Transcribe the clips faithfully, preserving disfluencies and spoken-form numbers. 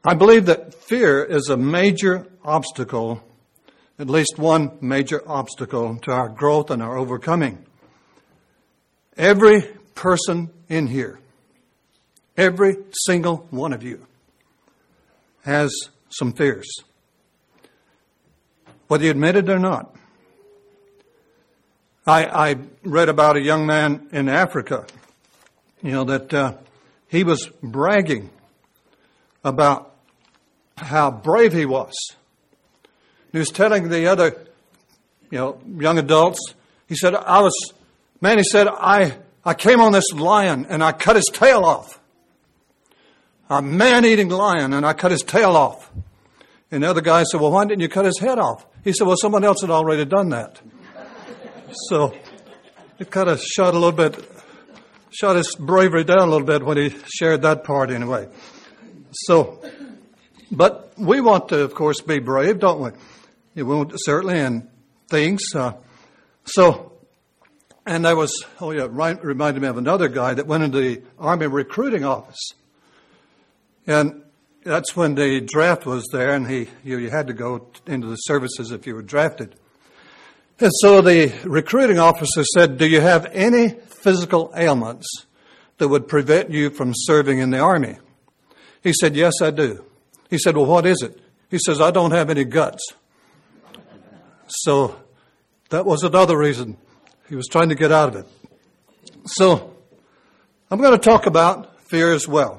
I believe that fear is a major obstacle, at least one major obstacle to our growth and our overcoming. Every person in here, every single one of you, has some fears, whether you admit it or not. I, I read about a young man in Africa, you know, that uh, he was bragging about how brave he was. He was telling the other, you know, young adults, he said, I was, man, he said, I, I came on this lion and I cut his tail off. A man-eating lion, and I cut his tail off. And the other guy said, well, why didn't you cut his head off? He said, well, someone else had already done that. So it kind of shot a little bit, shot his bravery down a little bit when he shared that part anyway. So, but we want to, of course, be brave, don't we? We want certainly in things. Uh, so, and there was, oh yeah, right, reminded me of another guy that went into the Army recruiting office. And that's when the draft was there, and he you, you had to go into the services if you were drafted. And so the recruiting officer said, do you have any physical ailments that would prevent you from serving in the Army? He said, yes, I do. He said, well, what is it? He says, I don't have any guts. So that was another reason he was trying to get out of it. So I'm going to talk about fear as well.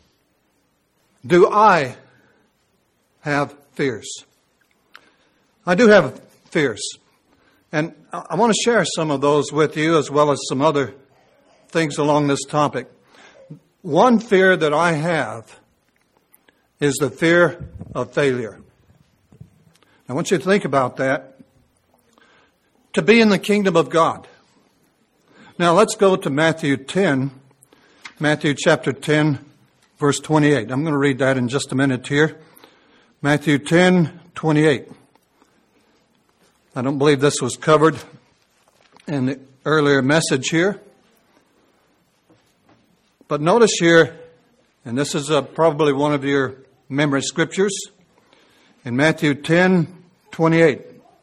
Do I have fears? I do have fears. And I want to share some of those with you as well as some other things along this topic. One fear that I have is the fear of failure. I want you to think about that. To be in the kingdom of God. Now let's go to Matthew ten, Matthew chapter ten, verse twenty-eight. I'm going to read that in just a minute here. Matthew ten, twenty-eight. I don't believe this was covered in the earlier message here. But notice here, and this is uh, probably one of your memory scriptures, in Matthew ten, twenty-eight.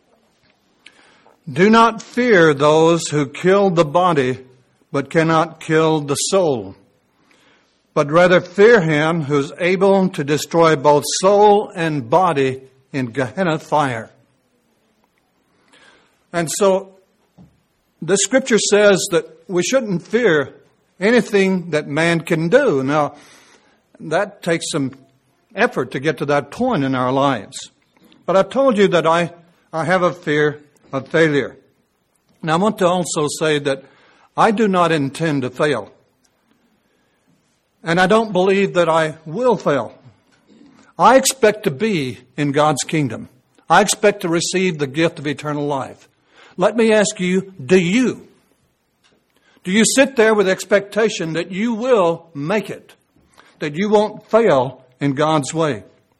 Do not fear those who kill the body, but cannot kill the soul. But rather fear him who is able to destroy both soul and body in Gehenna fire. And so the scripture says that we shouldn't fear anything that man can do. Now, that takes some effort to get to that point in our lives. But I've told you that I, I have a fear of failure. Now, I want to also say that I do not intend to fail. And I don't believe that I will fail. I expect to be in God's kingdom. I expect to receive the gift of eternal life. Let me ask you, do you? Do you sit there with expectation that you will make it? That you won't fail in God's way?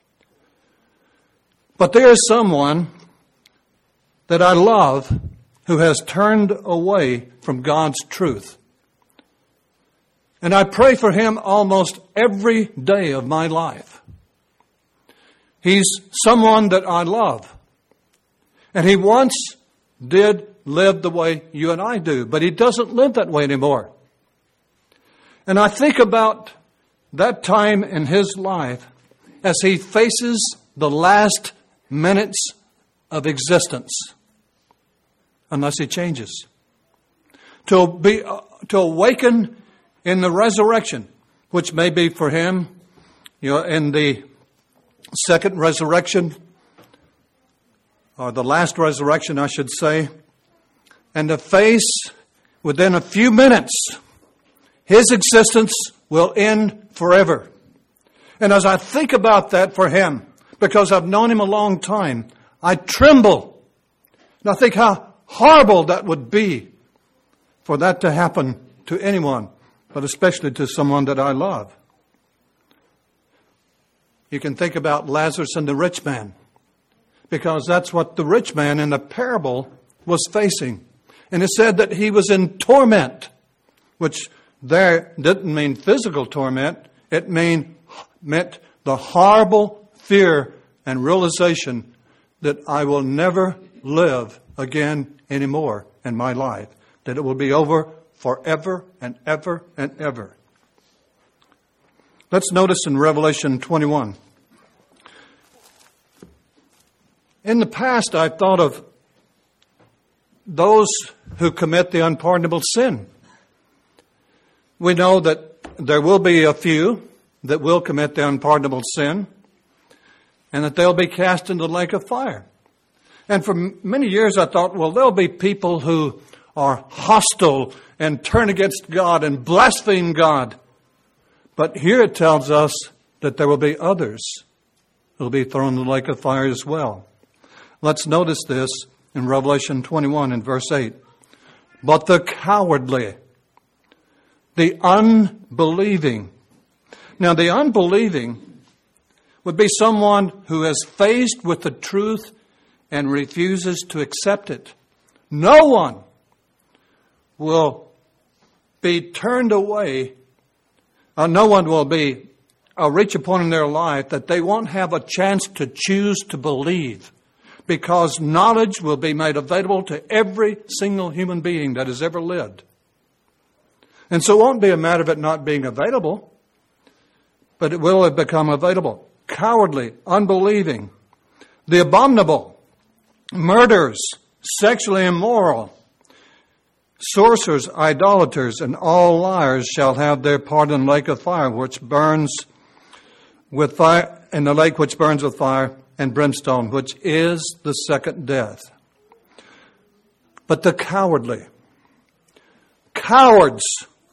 But there is someone that I love who has turned away from God's truth. And I pray for him almost every day of my life. He's someone that I love. And he once did live the way you and I do, but he doesn't live that way anymore. And I think about that time in his life as he faces the last minutes of existence, unless he changes. To be, uh, to awaken in the resurrection, which may be for him, you know, in the second resurrection, or the last resurrection, I should say, and to face within a few minutes, his existence will end forever. And as I think about that for him, because I've known him a long time, I tremble. And I think how horrible that would be for that to happen to anyone, but especially to someone that I love. You can think about Lazarus and the rich man, because that's what the rich man in the parable was facing. And it said that he was in torment, which there didn't mean physical torment. It mean, meant the horrible fear and realization that I will never live again anymore in my life, that it will be over forever and ever and ever. Let's notice in Revelation twenty-one. In the past, I've thought of those who commit the unpardonable sin. We know that there will be a few that will commit the unpardonable sin, and that they'll be cast into the lake of fire. And for many years I thought, well, there'll be people who are hostile and turn against God and blaspheme God. But here it tells us that there will be others who will be thrown in the lake of fire as well. Let's notice this in Revelation twenty-one and verse eight. But the cowardly, the unbelieving. Now, the unbelieving would be someone who is faced with the truth and refuses to accept it. No one will be turned away. Uh, no one will be uh, reach a point in their life that they won't have a chance to choose to believe, because knowledge will be made available to every single human being that has ever lived. And so it won't be a matter of it not being available, but it will have become available. Cowardly, unbelieving, the abominable, murderers, sexually immoral, sorcerers, idolaters, and all liars shall have their part in the lake of fire, which burns with fire, in the lake which burns with fire and brimstone, which is the second death. But the cowardly, cowards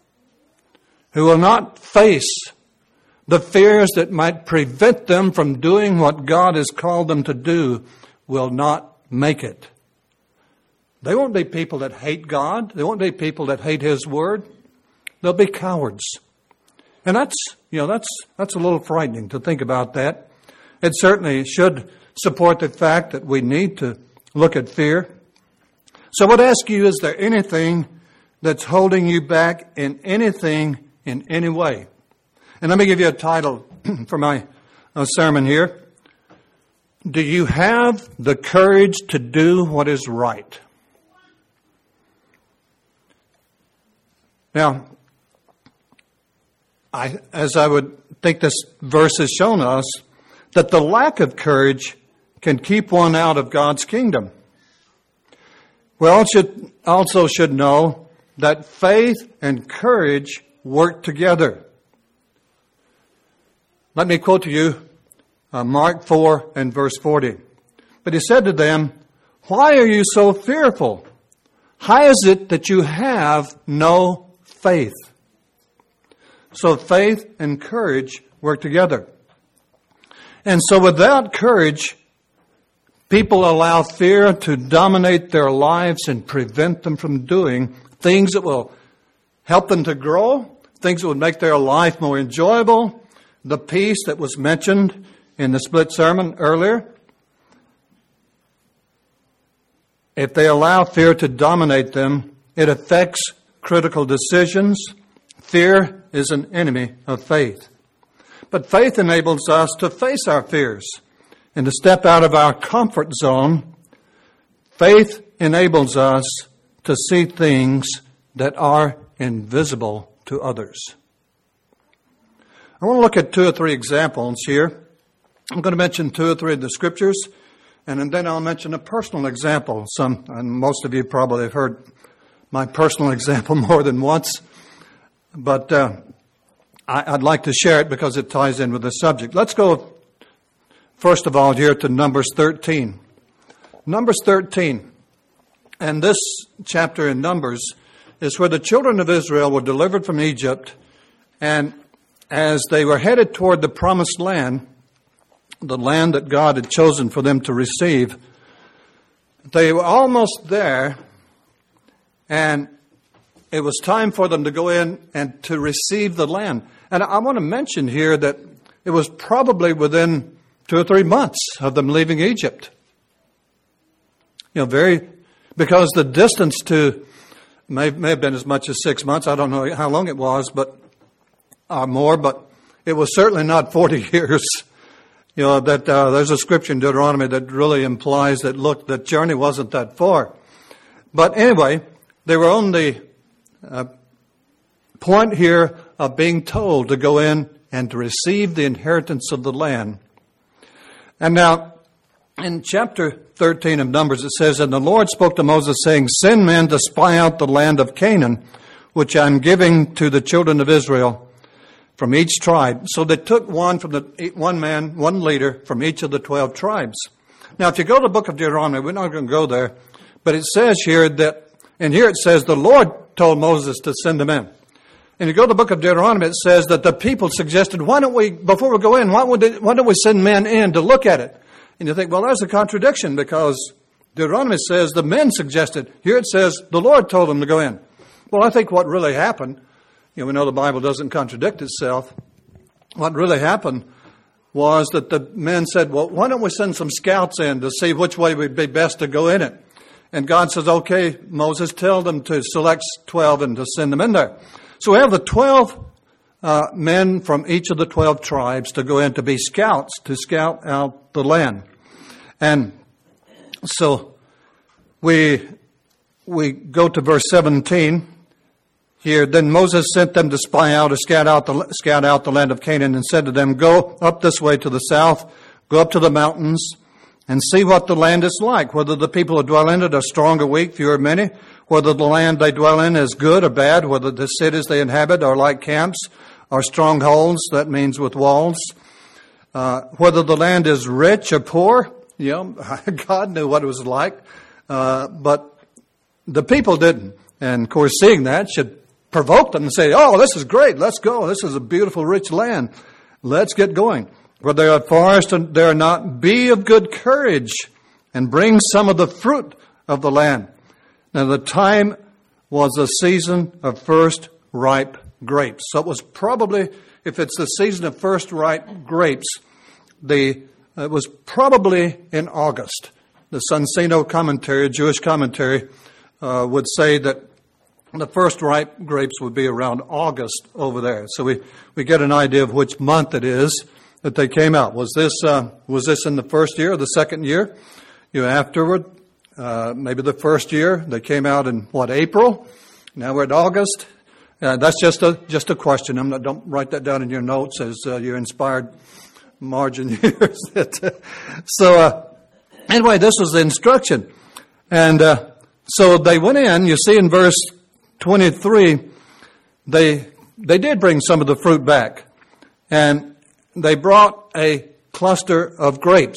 who will not face the fears that might prevent them from doing what God has called them to do, will not make it. They won't be people that hate God. They won't be people that hate His Word. They'll be cowards. And that's, you know, that's, that's a little frightening to think about that. It certainly should support the fact that we need to look at fear. So I would ask you, is there anything that's holding you back in anything, in any way? And let me give you a title for my uh, sermon here. Do you have the courage to do what is right? Now, I, as I would think this verse has shown us, that the lack of courage can keep one out of God's kingdom. We all should, also should know that faith and courage work together. Let me quote to you uh, Mark four and verse forty. But He said to them, "Why are you so fearful? How is it that you have no faith?" So faith and courage work together. And so without courage, people allow fear to dominate their lives and prevent them from doing things that will help them to grow, things that would make their life more enjoyable. The peace that was mentioned in the split sermon earlier. If they allow fear to dominate them, it affects critical decisions. Fear is an enemy of faith. But faith enables us to face our fears and to step out of our comfort zone. Faith enables us to see things that are invisible to others. I want to look at two or three examples here. I'm going to mention two or three of the scriptures, and then I'll mention a personal example. Some, and most of you probably have heard my personal example more than once, but uh, I, I'd like to share it because it ties in with the subject. Let's go, first of all, here to Numbers thirteen. Numbers thirteen, and this chapter in Numbers is where the children of Israel were delivered from Egypt, and as they were headed toward the promised land, the land that God had chosen for them to receive, they were almost there, and it was time for them to go in and to receive the land. And I want to mention here that it was probably within two or three months of them leaving Egypt. You know, very, because the distance to, may, may have been as much as six months. I don't know how long it was, but or more, but it was certainly not forty years. You know, that uh, there's a scripture in Deuteronomy that really implies that, look, the journey wasn't that far. But anyway, they were on the uh, point here of being told to go in and to receive the inheritance of the land. And now, in chapter thirteen of Numbers, it says, And the Lord spoke to Moses, saying, Send men to spy out the land of Canaan, which I am giving to the children of Israel from each tribe. So they took one from the one man, one leader from each of the twelve tribes. Now, if you go to the book of Deuteronomy, we're not going to go there, but it says here that, and here it says, the Lord told Moses to send them in. And you go to the book of Deuteronomy, it says that the people suggested, why don't we, before we go in, why, would they, why don't we send men in to look at it? And you think, well, there's a contradiction, because Deuteronomy says the men suggested. Here it says the Lord told them to go in. Well, I think what really happened, you know, we know the Bible doesn't contradict itself. What really happened was that the men said, well, why don't we send some scouts in to see which way would be best to go in it? And God says, okay, Moses, tell them to select twelve and to send them in there. So we have the twelve uh, men from each of the twelve tribes to go in to be scouts, to scout out the land. And so we we go to verse seventeen here. Then Moses sent them to spy out, to scout out the scout out the land of Canaan, and said to them, Go up this way to the south, go up to the mountains, and see what the land is like, whether the people who dwell in it are strong or weak, few or many, whether the land they dwell in is good or bad, whether the cities they inhabit are like camps or strongholds, that means with walls, uh, whether the land is rich or poor. You know, God knew what it was like, uh, but the people didn't. And of course, seeing that should provoke them and say, oh, this is great, let's go, this is a beautiful, rich land, let's get going. Where there are forests and there are not, be of good courage and bring some of the fruit of the land. Now the time was the season of first ripe grapes. So it was probably, if it's the season of first ripe grapes, the it was probably in August. The Sonsino commentary, a Jewish commentary, uh, would say that the first ripe grapes would be around August over there. So we, we get an idea of which month it is that they came out. Was this uh, was this in the first year or the second year? You know, afterward, uh, maybe the first year they came out in what, April? Now we're at August. Uh, that's just a just a question. I'm not. Don't write that down in your notes as uh, your inspired margin here. so uh, anyway, this was the instruction, and uh, so they went in. You see in verse twenty-three, they they did bring some of the fruit back, and they brought a cluster of grapes.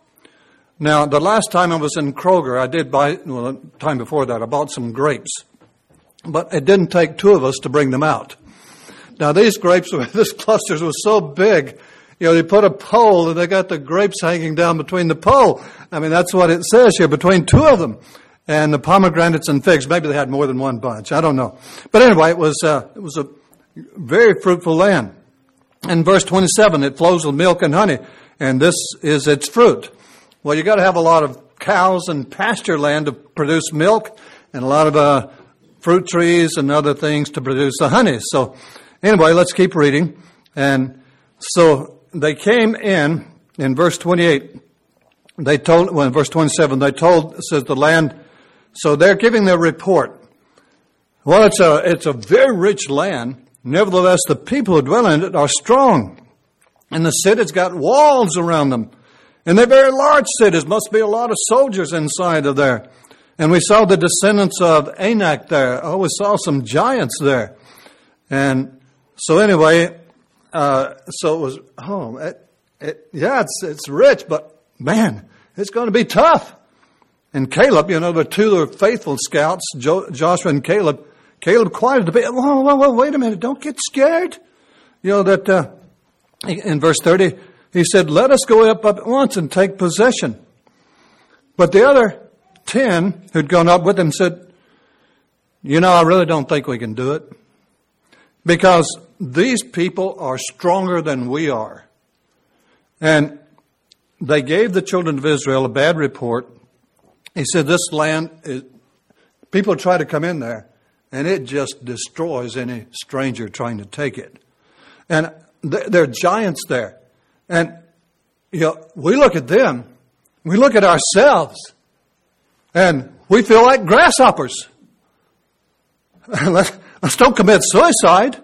Now, the last time I was in Kroger, I did buy, well, the time before that, I bought some grapes. But it didn't take two of us to bring them out. Now, these grapes, this clusters was so big, you know, they put a pole and they got the grapes hanging down between the pole. I mean, that's what it says here, between two of them. And the pomegranates and figs, maybe they had more than one bunch, I don't know. But anyway, it was, uh, it was a very fruitful land. In verse twenty-seven, it flows with milk and honey, and this is its fruit. Well, you got to have a lot of cows and pasture land to produce milk, and a lot of uh, fruit trees and other things to produce the honey. So, anyway, let's keep reading. And so they came in in verse twenty-eight. They told, well, in verse twenty-seven, they told, it says the land. So they're giving their report. Well, it's a it's a very rich land. Nevertheless, the people who dwell in it are strong, and the cities got walls around them. And they're very large cities. Must be a lot of soldiers inside of there. And we saw the descendants of Anak there. Oh, we saw some giants there. And so anyway, uh, so it was, oh, it, it, yeah, it's it's rich, but man, it's going to be tough. And Caleb, you know, the two of the faithful scouts, jo- Joshua and Caleb, Caleb quieted the bit. Whoa, whoa, whoa, wait a minute. Don't get scared. You know, that uh, in verse thirty, he said, let us go up, up at once and take possession. But the other ten who'd gone up with him said, you know, I really don't think we can do it. Because these people are stronger than we are. And they gave the children of Israel a bad report. He said, this land, is, people try to come in there, and it just destroys any stranger trying to take it. And there are giants there. And, you know, we look at them, we look at ourselves, and we feel like grasshoppers. let's, let's don't commit suicide.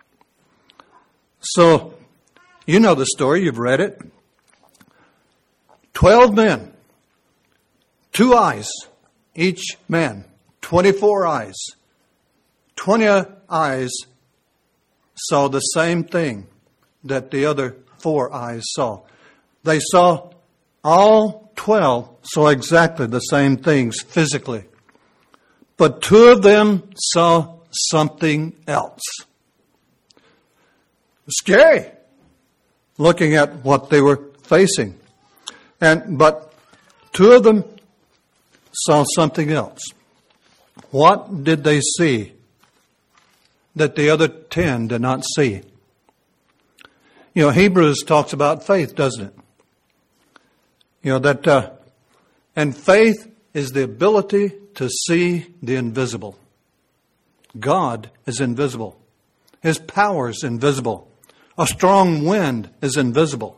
So, you know the story, you've read it. Twelve men, two eyes, each man, twenty-four eyes. Twenty eyes saw the same thing that the other four eyes saw. They saw, all twelve saw exactly the same things physically. But two of them saw something else. Scary, looking at what they were facing. And but two of them saw something else. What did they see that the other ten did not see? You know, Hebrews talks about faith, doesn't it? You know, that, uh, and faith is the ability to see the invisible. God is invisible. His power is invisible. A strong wind is invisible,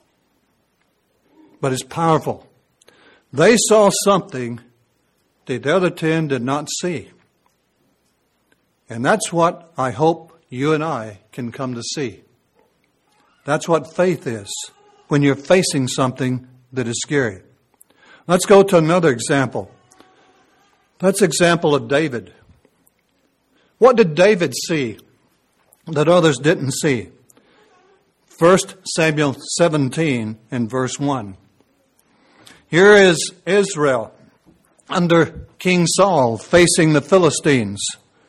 but it's powerful. They saw something that the other ten did not see. And that's what I hope you and I can come to see. That's what faith is when you're facing something that is scary. Let's go to another example. That's example of David. What did David see that others didn't see? First Samuel seventeen and verse one. Here is Israel under King Saul facing the Philistines.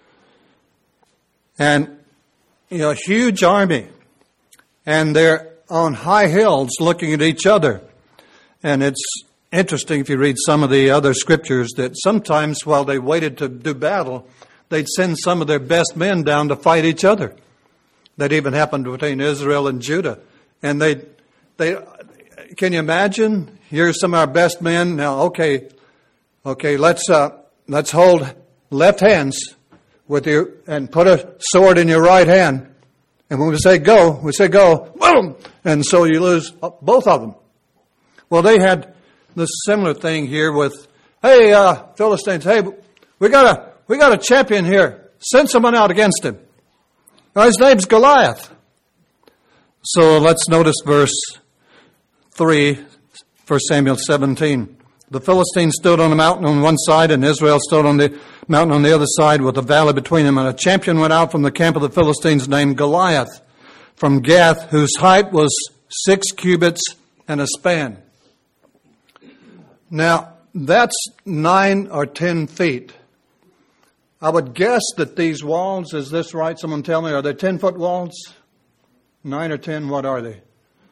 And, you know, a huge army. And they're on high hills looking at each other. And it's interesting if you read some of the other scriptures that sometimes while they waited to do battle, they'd send some of their best men down to fight each other. That even happened between Israel and Judah. And they, they, can you imagine? Here's some of our best men. Now, okay, okay, let's uh, let's hold left hands with you and put a sword in your right hand. And when we say go, we say go, boom, and so you lose both of them. Well, they had this similar thing here with, hey, uh, Philistines, hey, we got a we got a champion here. Send someone out against him. Now, his name's Goliath. So let's notice verse three, First Samuel seventeen. The Philistines stood on a mountain on one side, and Israel stood on the mountain on the other side with a valley between them. And a champion went out from the camp of the Philistines named Goliath from Gath, whose height was six cubits and a span. Now, that's nine or ten feet. I would guess that these walls, is this right? Someone tell me, are they ten-foot walls? Nine or ten, what are they?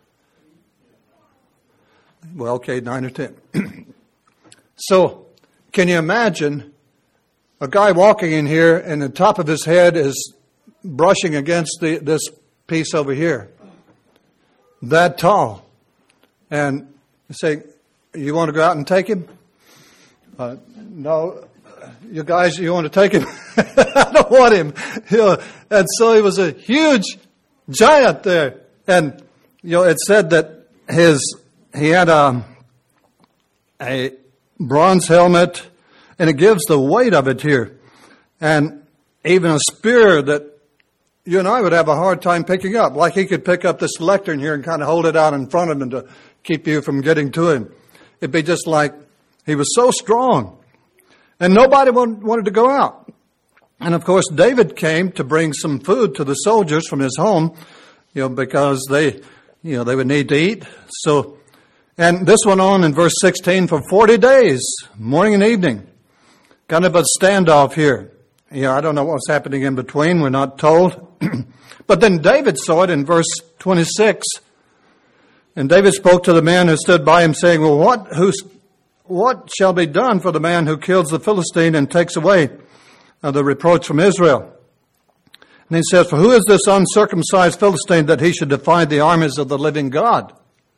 Well, okay, nine or ten. So, can you imagine a guy walking in here and the top of his head is brushing against the, this piece over here? That tall. And you say, you want to go out and take him? Uh, no. You guys, you want to take him? I don't want him. You know, and so he was a huge giant there. And, you know, it said that his, he had a, a bronze helmet, and it gives the weight of it here. And even a spear that you and I would have a hard time picking up. Like he could pick up this lectern here and kind of hold it out in front of him to keep you from getting to him. It'd be just like he was so strong. And nobody wanted to go out. And of course, David came to bring some food to the soldiers from his home, you know, because they, you know, they would need to eat. So, and this went on in verse sixteen for forty days, morning and evening. Kind of a standoff here. You know, I don't know what was happening in between. We're not told. But then David saw it in verse twenty-six. And David spoke to the man who stood by him, saying, well, what, who's, what shall be done for the man who kills the Philistine and takes away uh, the reproach from Israel? And he says, for who is this uncircumcised Philistine that he should defy the armies of the living God?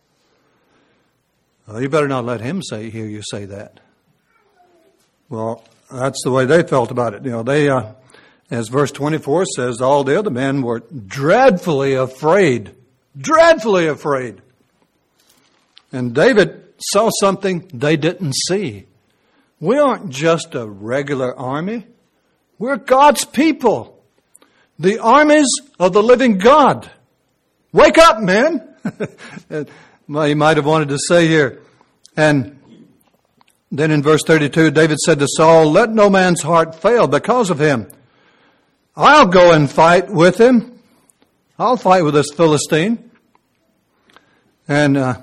Well, you better not let him say, hear you say that. Well, that's the way they felt about it. You know, they, uh, as verse twenty-four says, all the other men were dreadfully afraid. Dreadfully afraid. And David saw something they didn't see. We aren't just a regular army. We're God's people. The armies of the living God. Wake up, men. Well, he might have wanted to say here. And then in verse thirty-two, David said to Saul, let no man's heart fail because of him. I'll go and fight with him. I'll fight with this Philistine. And uh,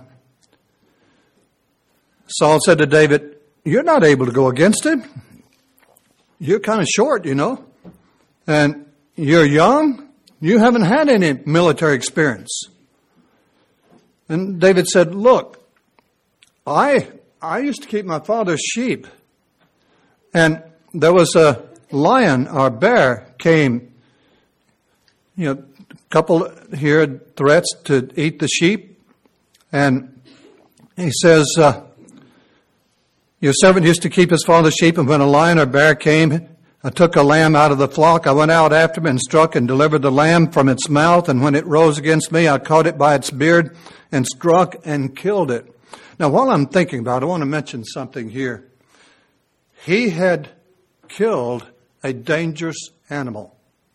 Saul said to David, you're not able to go against him. You're kind of short, you know. And you're young. You haven't had any military experience. And David said, look, I I used to keep my father's sheep. And there was a lion or bear came, you know, a couple here had threats to eat the sheep. And he says, uh, your servant used to keep his father's sheep, and when a lion or bear came, I took a lamb out of the flock. I went out after him and struck and delivered the lamb from its mouth. And when it rose against me, I caught it by its beard and struck and killed it. Now, while I'm thinking about it, I want to mention something here. He had killed a dangerous animal.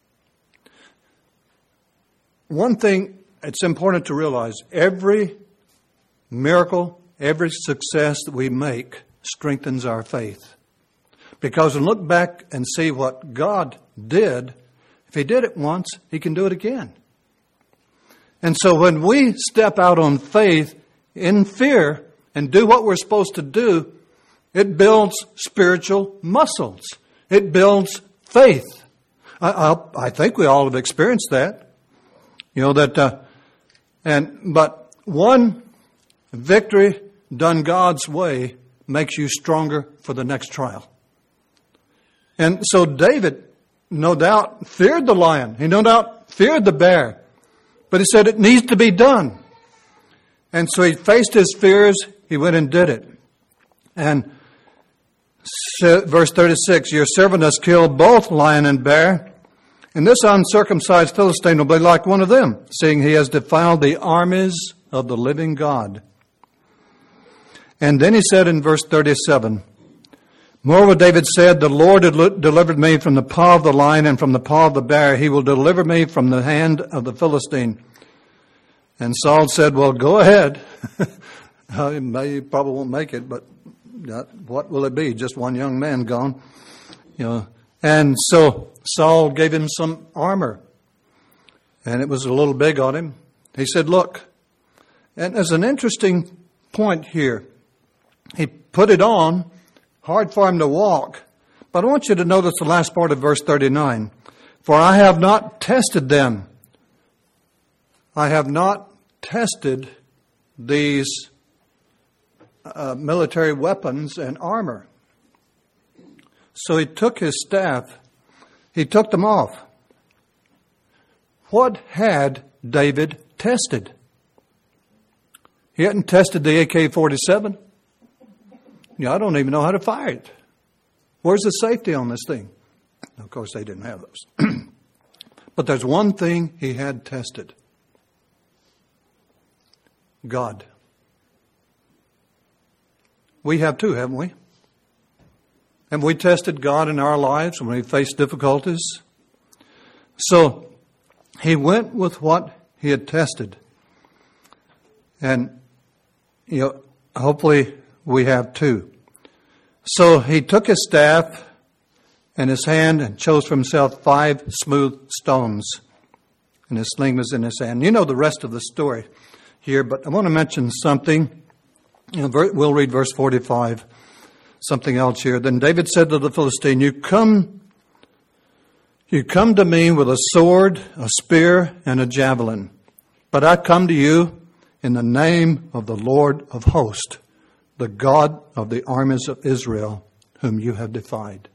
One thing it's important to realize, every miracle, every success that we make strengthens our faith. Because when we look back and see what God did, if He did it once, He can do it again. And so when we step out on faith in fear and do what we're supposed to do, it builds spiritual muscles. It builds faith. I, I, I think we all have experienced that. You know, that, uh, and, but one victory done God's way makes you stronger for the next trial. And so David, no doubt, feared the lion. He no doubt feared the bear. But he said it needs to be done. And so he faced his fears. He went and did it. And verse thirty-six, your servant has killed both lion and bear. And this uncircumcised Philistine will be like one of them, seeing he has defiled the armies of the living God. And then he said in verse thirty-seven, moreover, David said, the Lord had delivered me from the paw of the lion and from the paw of the bear. He will deliver me from the hand of the Philistine. And Saul said, well, go ahead. You probably won't make it, but what will it be? Just one young man gone. You know. And so Saul gave him some armor. And it was a little big on him. He said, look. And there's an interesting point here. He put it on. Hard for him to walk. But I want you to notice the last part of verse thirty-nine. For I have not tested them. I have not tested these uh, military weapons and armor. So he took his staff. He took them off. What had David tested? He hadn't tested the A K forty-seven. Yeah, I don't even know how to fire it. Where's the safety on this thing? Of course, they didn't have those. But there's one thing he had tested. God. We have too, haven't we? Have we tested God in our lives when we face difficulties? So, he went with what he had tested. And, you know, hopefully we have too. So he took his staff in his hand and chose for himself five smooth stones. And his sling was in his hand. You know the rest of the story here, but I want to mention something. You know, we'll read verse forty-five. Something else here. Then David said to the Philistine, You come, you come to me with a sword, a spear, and a javelin. But I come to you in the name of the Lord of hosts, the God of the armies of Israel, whom you have defied.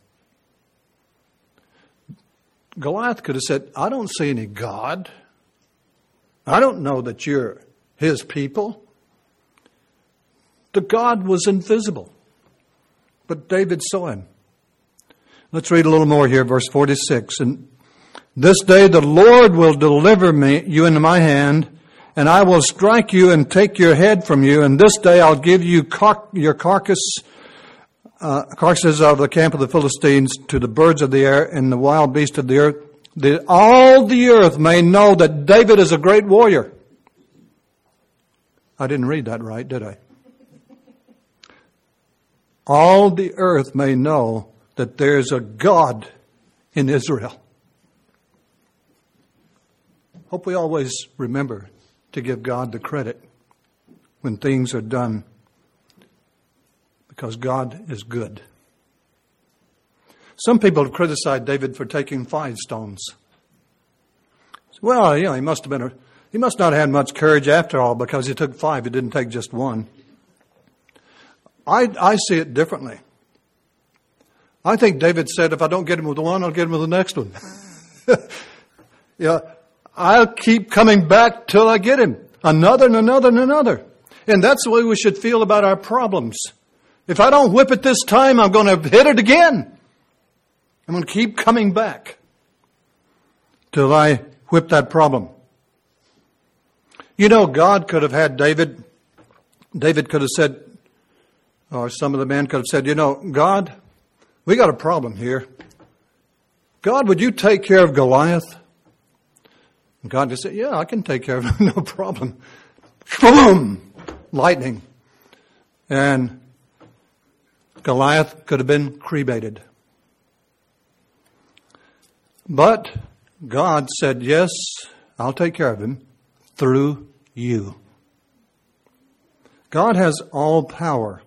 Goliath could have said, I don't see any God. I don't know that you're his people. The God was invisible. But David saw him. Let's read a little more here, verse forty-six. And this day the Lord will deliver me you into my hand, and I will strike you and take your head from you. And this day I'll give you car- your carcass, uh, carcasses of the camp of the Philistines to the birds of the air and the wild beasts of the earth, that all the earth may know that David is a great warrior. I didn't read that right, did I? All the earth may know that there's a God in Israel. Hope we always remember to give God the credit when things are done, because God is good. Some people have criticized David for taking five stones. Well, you know, he must have been a, he must not have had much courage after all, because he took five. He didn't take just one. I I see it differently. I think David said, if I don't get him with one, I'll get him with the next one. Yeah, I'll keep coming back till I get him. Another and another and another. And that's the way we should feel about our problems. If I don't whip it this time, I'm going to hit it again. I'm going to keep coming back till I whip that problem. You know, God could have had David, David could have said, or some of the men could have said, you know, God, we got a problem here. God, would you take care of Goliath? And God just said, yeah, I can take care of him, no problem. Boom! Lightning. And Goliath could have been cremated. But God said, yes, I'll take care of him through you. God has all power.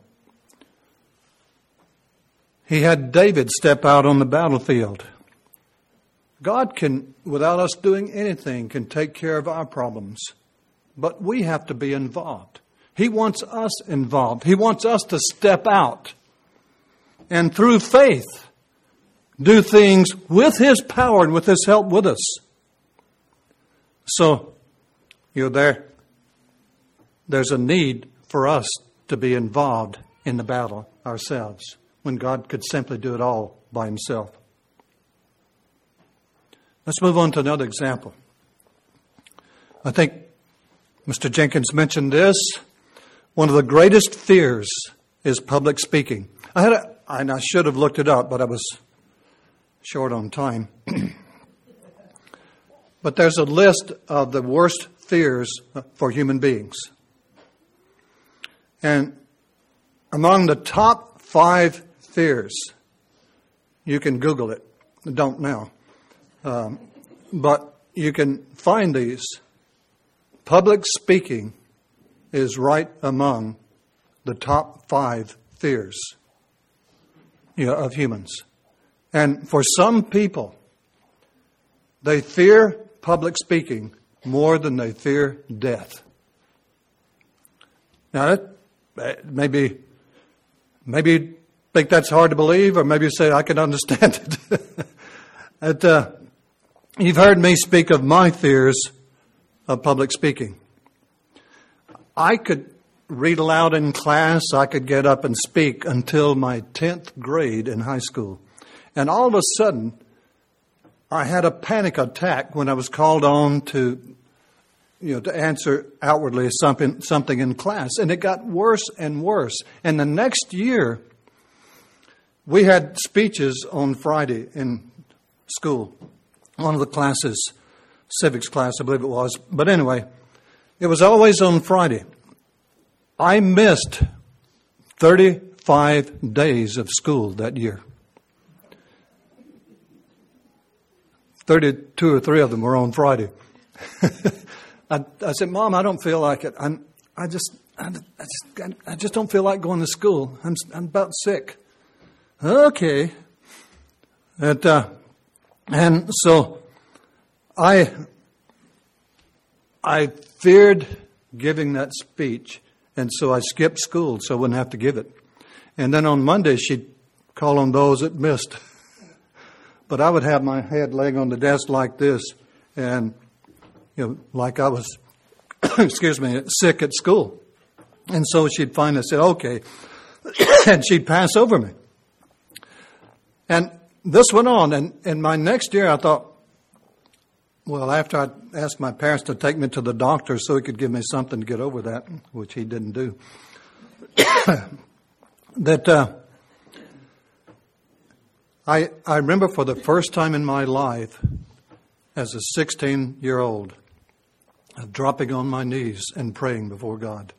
He had David step out on the battlefield. God can, without us doing anything, can take care of our problems. But we have to be involved. He wants us involved. He wants us to step out and through faith do things with His power and with His help with us. So, you know, there, there's a need for us to be involved in the battle ourselves, when God could simply do it all by Himself. Let's move on to another example. I think Mister Jenkins mentioned this. One of the greatest fears is public speaking. I had a, and I should have looked it up, but I was short on time. But there's a list of the worst fears for human beings. And among the top five fears, you can Google it. Don't now. Um, but you can find these. Public speaking is right among the top five fears, you know, of humans. And for some people, they fear public speaking more than they fear death. Now, that maybe, maybe you think that's hard to believe, or maybe you say, I can understand it. it uh, you've heard me speak of my fears of public speaking. I could read aloud in class. I could get up and speak until my tenth grade in high school. And all of a sudden, I had a panic attack when I was called on to, you know, to answer outwardly something, something in class. And it got worse and worse. And the next year, we had speeches on Friday in school. One of the classes, civics class, I believe it was. But anyway, it was always on Friday. I missed thirty-five days of school that year. thirty-two or three of them were on Friday. I, I said, Mom, I don't feel like it. I'm, I just, I, I just, I just don't feel like going to school. I'm, I'm about sick. Okay. And, uh, and so I, I feared giving that speech, and so I skipped school so I wouldn't have to give it. And then on Monday, she'd call on those that missed. But I would have my head laying on the desk like this, and, you know, like I was, excuse me, sick at school. And so she'd finally say, okay, and she'd pass over me. And this went on, and, and my next year I thought, well, after I asked my parents to take me to the doctor so he could give me something to get over that, which he didn't do, that uh, I I remember for the first time in my life, as a sixteen-year-old, dropping on my knees and praying before God.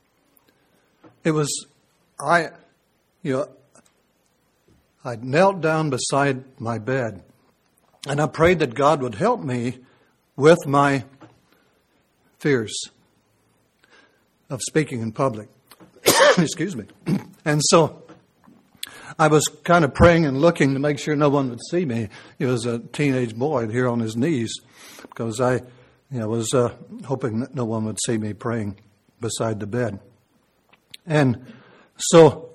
It was, I, you know, I knelt down beside my bed, and I prayed that God would help me with my fears of speaking in public. Excuse me. And so I was kind of praying and looking to make sure no one would see me. He was a teenage boy here on his knees, because I you know, was uh, hoping that no one would see me praying beside the bed. And so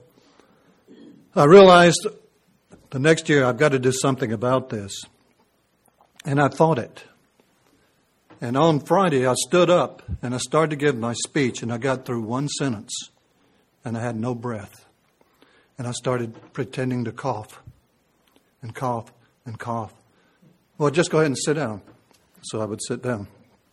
I realized the next year I've got to do something about this. And I fought it. And on Friday I stood up and I started to give my speech, and I got through one sentence and I had no breath. And I started pretending to cough and cough and cough. Well, just go ahead and sit down. So I would sit down.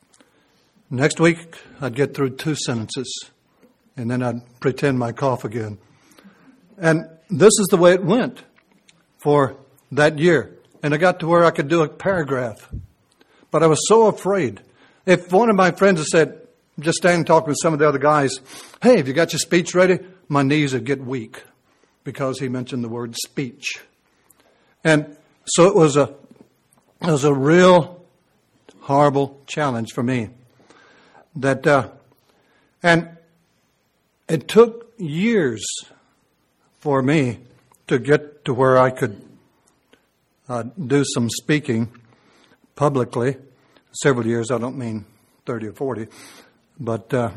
Next week I'd get through two sentences, and then I'd pretend my cough again. And this is the way it went for that year. And I got to where I could do a paragraph. But I was so afraid. If one of my friends had said, just standing talking with some of the other guys, hey, have you got your speech ready? My knees would get weak because he mentioned the word speech. And so it was a, it was a real horrible challenge for me. That, uh, and it took years for me to get to where I could uh, do some speaking publicly. Several years, I don't mean thirty or forty, but uh,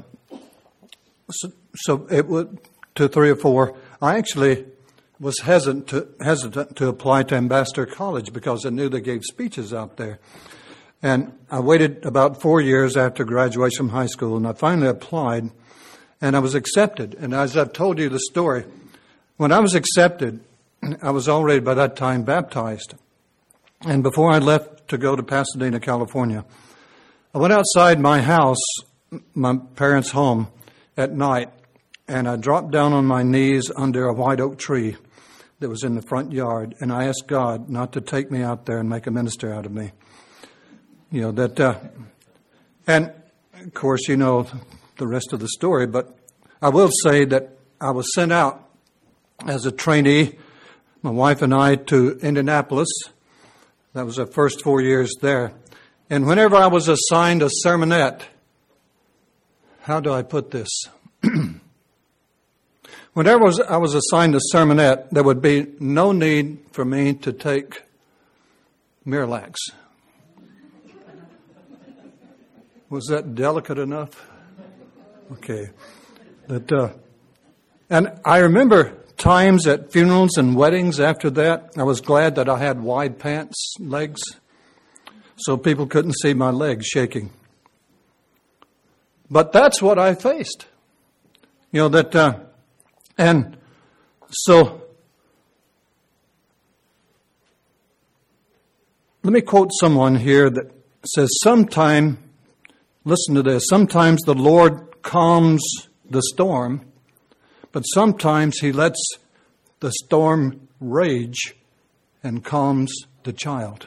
so, so it would to three or four. I actually was hesitant to, hesitant to apply to Ambassador College because I knew they gave speeches out there. And I waited about four years after graduation from high school, and I finally applied, and I was accepted. And as I've told you the story, when I was accepted, I was already by that time baptized. And before I left to go to Pasadena, California, I went outside my house, my parents' home, at night, and I dropped down on my knees under a white oak tree that was in the front yard, and I asked God not to take me out there and make a minister out of me. You know, that, uh, and of course, you know the rest of the story, but I will say that I was sent out as a trainee, my wife and I, to Indianapolis. That was the first four years there. And whenever I was assigned a sermonette, how do I put this? Whenever I was assigned a sermonette, there would be no need for me to take Miralax. Was that delicate enough? Okay. That, uh, and I remember times at funerals and weddings after that, I was glad that I had wide pants legs so people couldn't see my legs shaking. But that's what I faced. You know, that, uh, and so, let me quote someone here that says, sometime, listen to this, sometimes the Lord calms the storm, but sometimes He lets the storm rage and calms the child.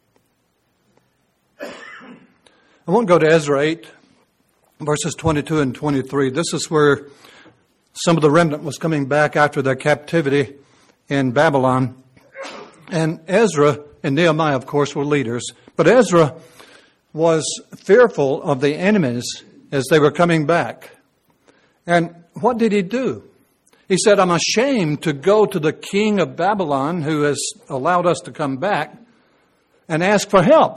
I won't go to Ezra eight, verses twenty-two and twenty-three. This is where some of the remnant was coming back after their captivity in Babylon. And Ezra and Nehemiah, of course, were leaders. But Ezra was fearful of the enemies as they were coming back. And what did he do? He said, I'm ashamed to go to the king of Babylon, who has allowed us to come back, and ask for help.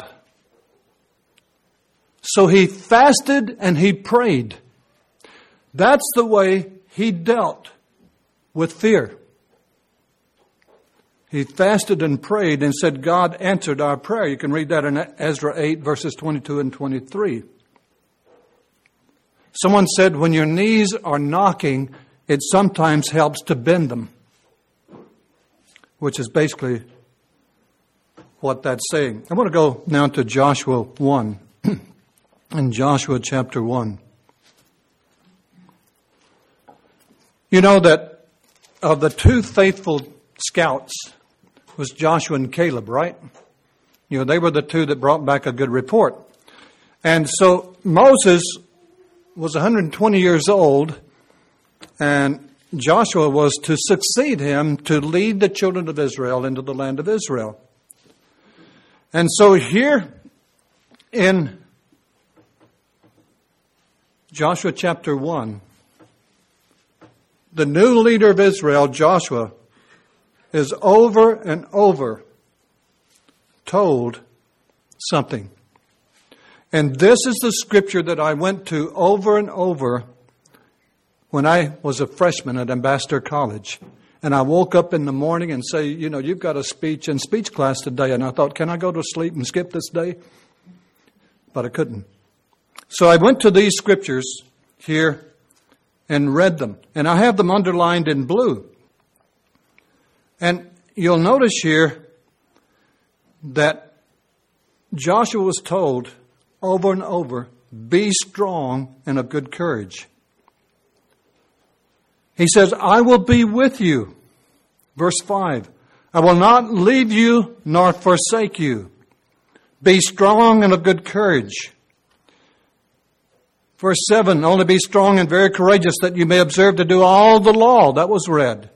So he fasted and he prayed. That's the way he dealt with fear. He fasted and prayed and said, God answered our prayer. You can read that in Ezra eight, verses twenty-two and twenty-three. Someone said, when your knees are knocking, it sometimes helps to bend them, which is basically what that's saying. I want to go now to Joshua one. In Joshua chapter one. You know that of the two faithful scouts was Joshua and Caleb, right? You know, they were the two that brought back a good report. And so Moses was one hundred twenty years old, and Joshua was to succeed him to lead the children of Israel into the land of Israel. And so here in Joshua chapter one, the new leader of Israel, Joshua, is over and over told something. And this is the scripture that I went to over and over when I was a freshman at Ambassador College. And I woke up in the morning and say, you know, you've got a speech in speech class today. And I thought, can I go to sleep and skip this day? But I couldn't. So I went to these scriptures here and read them. And I have them underlined in blue. And you'll notice here that Joshua was told over and over, be strong and of good courage. He says, I will be with you. Verse five, I will not leave you nor forsake you. Be strong and of good courage. Verse seven, only be strong and very courageous that you may observe to do all the law. That was read.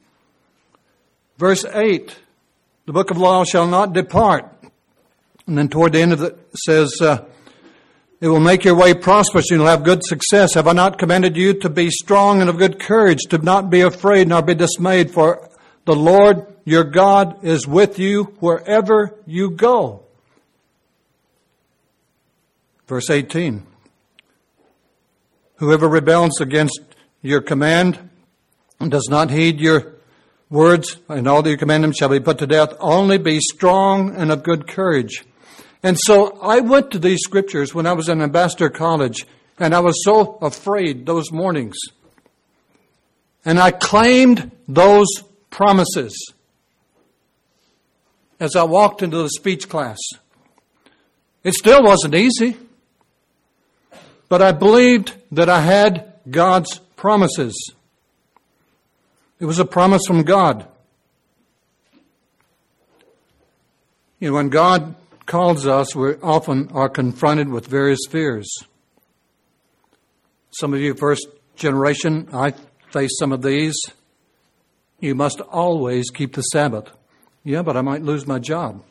Verse eight, the book of law shall not depart. And then toward the end of it says, uh, it will make your way prosperous and you'll have good success. Have I not commanded you to be strong and of good courage, to not be afraid nor be dismayed, for the Lord your God is with you wherever you go. Verse eighteen, whoever rebels against your command and does not heed your words and all that you command him shall be put to death. Only be strong and of good courage. And so I went to these scriptures when I was in Ambassador College, and I was so afraid those mornings. And I claimed those promises as I walked into the speech class. It still wasn't easy, but I believed that I had God's promises. It was a promise from God. You know, when God calls us, we often are confronted with various fears. Some of you first generation, I face some of these. You must always keep the Sabbath. Yeah, but I might lose my job.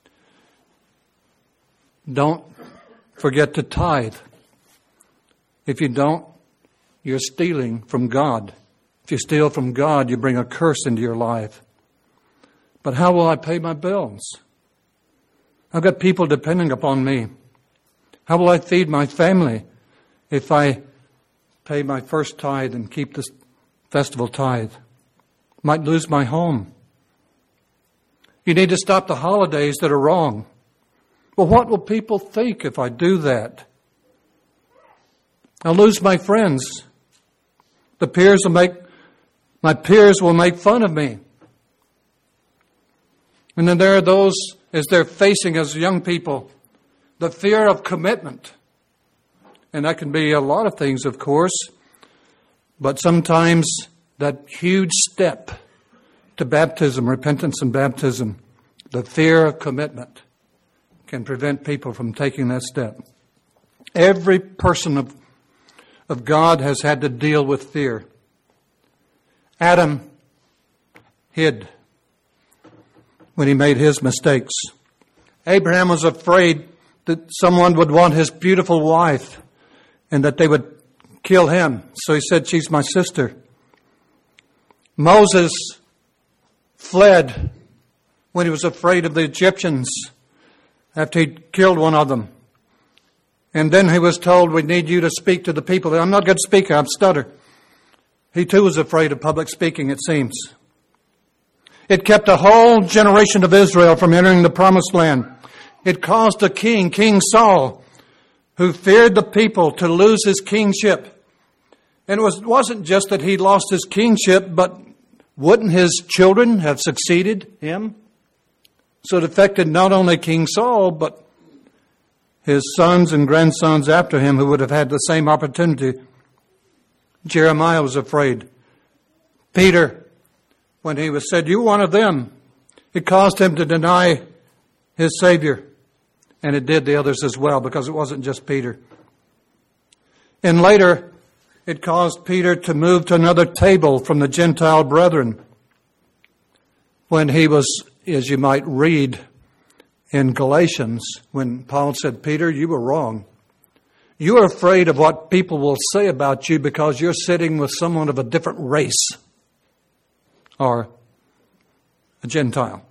Don't forget to tithe. If you don't, you're stealing from God. If you steal from God, you bring a curse into your life. But how will I pay my bills? I've got people depending upon me. How will I feed my family if I pay my first tithe and keep this festival tithe? Might lose my home. You need to stop the holidays that are wrong. Well, what will people think if I do that? I'll lose my friends. The peers will make, my peers will make fun of me. And then there are those, as they're facing as young people, the fear of commitment. And that can be a lot of things, of course. But sometimes that huge step to baptism, repentance and baptism, the fear of commitment can prevent people from taking that step. Every person of, of God has had to deal with fear. Adam hid when he made his mistakes. Abraham was afraid that someone would want his beautiful wife and that they would kill him. So he said, she's my sister. Moses fled when he was afraid of the Egyptians after he'd killed one of them. And then he was told, we need you to speak to the people. I'm not a good speaker, I stutter. He too was afraid of public speaking, it seems. It kept a whole generation of Israel from entering the promised land. It caused a king, King Saul, who feared the people, to lose his kingship. And it was, wasn't just that he lost his kingship, but wouldn't his children have succeeded him? So it affected not only King Saul, but his sons and grandsons after him who would have had the same opportunity. Jeremiah was afraid. Peter, when he was said, "You're one of them," it caused him to deny his Savior. And it did the others as well, because it wasn't just Peter. And later, it caused Peter to move to another table from the Gentile brethren when he was, as you might read in Galatians, when Paul said, "Peter, you were wrong. You are afraid of what people will say about you because you're sitting with someone of a different race or a Gentile."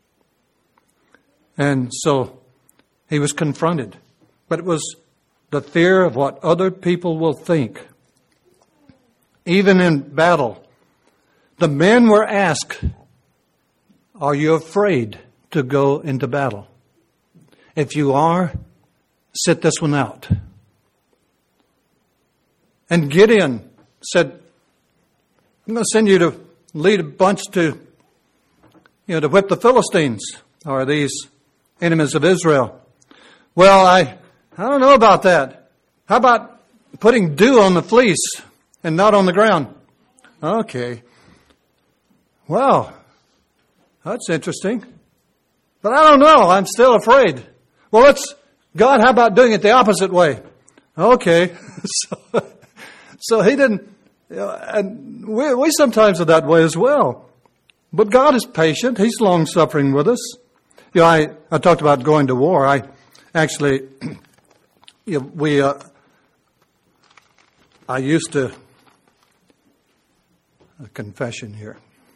And so he was confronted. But it was the fear of what other people will think. Even in battle, the men were asked, "Are you afraid to go into battle? If you are, sit this one out." And Gideon said, "I'm going to send you to lead a bunch to, you know, to whip the Philistines, or these enemies of Israel." "Well, I, I don't know about that. How about putting dew on the fleece and not on the ground?" "Okay. Well, that's interesting. But I don't know. I'm still afraid." "Well, let's, God, how about doing it the opposite way?" "Okay." so, so he didn't, you know, and we, we sometimes are that way as well. But God is patient. He's long-suffering with us. You know, I, I talked about going to war. I actually, you know, we, uh, I used to, a confession here,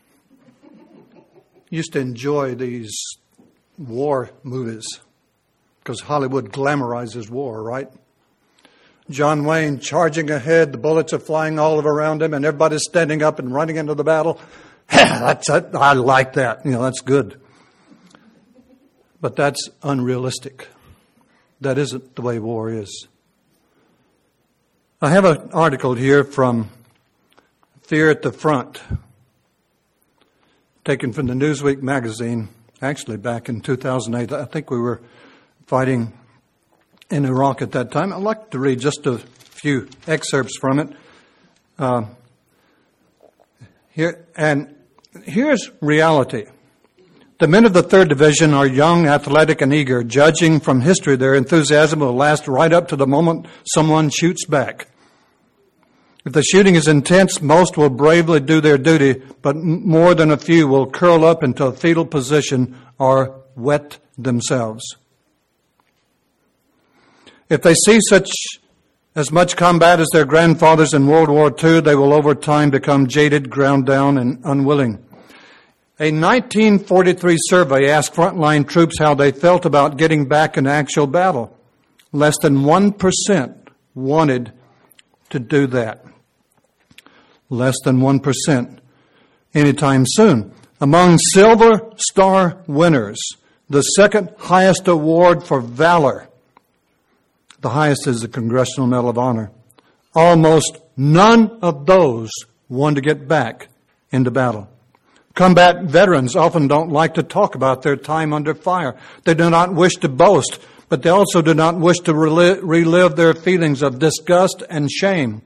used to enjoy these war movies because Hollywood glamorizes war, right? John Wayne charging ahead, the bullets are flying all around him, and everybody's standing up and running into the battle. that's I like that. You know, that's good. But that's unrealistic. That isn't the way war is. I have an article here from Fear at the Front, taken from the Newsweek magazine, actually back in two thousand eight. I think we were fighting in Iraq at that time. I'd like to read just a few excerpts from it. Uh, here and here's reality. The men of the third Division are young, athletic, and eager. Judging from history, their enthusiasm will last right up to the moment someone shoots back. If the shooting is intense, most will bravely do their duty, but more than a few will curl up into a fetal position or wet themselves. If they see such as much combat as their grandfathers in World War Two, they will over time become jaded, ground down, and unwilling. A nineteen forty-three survey asked frontline troops how they felt about getting back in actual battle. Less than one percent wanted to do that. Less than one percent anytime soon. Among Silver Star winners, the second highest award for valor, the highest is the Congressional Medal of Honor, almost none of those want to get back into battle. Combat veterans often don't like to talk about their time under fire. They do not wish to boast, but they also do not wish to relive, relive their feelings of disgust and shame.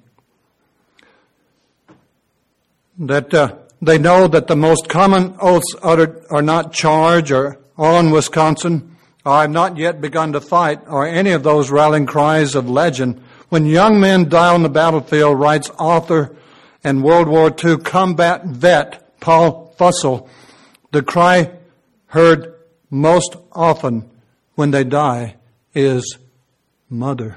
That uh, they know that the most common oaths uttered are not charge or on Wisconsin, or I've not yet begun to fight, or any of those rallying cries of legend. When young men die on the battlefield, writes author and World War Two combat vet Paul Fussell, the cry heard most often when they die is mother.